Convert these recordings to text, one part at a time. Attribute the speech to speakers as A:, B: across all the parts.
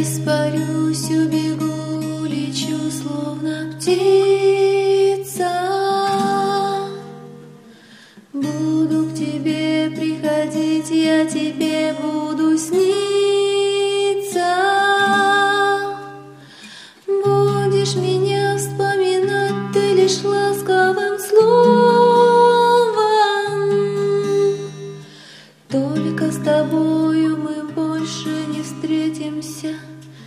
A: испарюсь, убегу, лечу, словно птица. Буду к тебе приходить, я тебе буду сниться. Будешь меня вспоминать ты лишь ласковым словом. Только с тобою мы больше не встретимся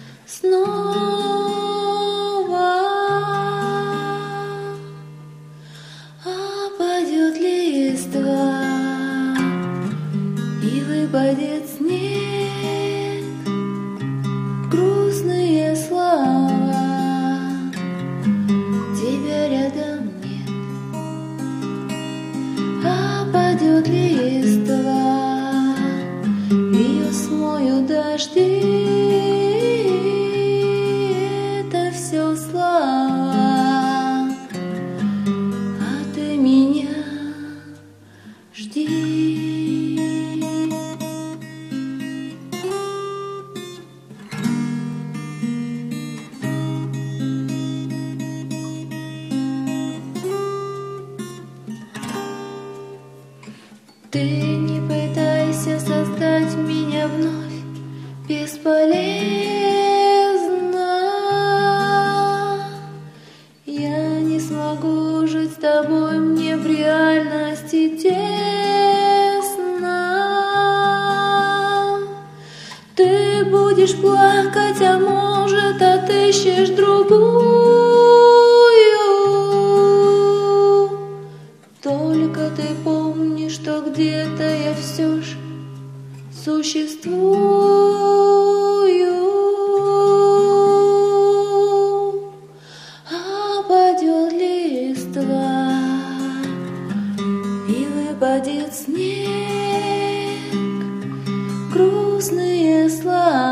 A: снова. Опадет листва и выпадет снег, грустные слова, тебя рядом нет. Опадет листва, ее смоют дожди. Это все слова, а ты меня жди. Ты не пытайся создать меня вновь, бесполезно. Я не смогу жить с тобой, мне в реальности тесно. Ты будешь плакать, а может, отыщешь другую. Только ты помни, что где-то я все ж существую. Опадет листва и выпадет снег, грустные слова.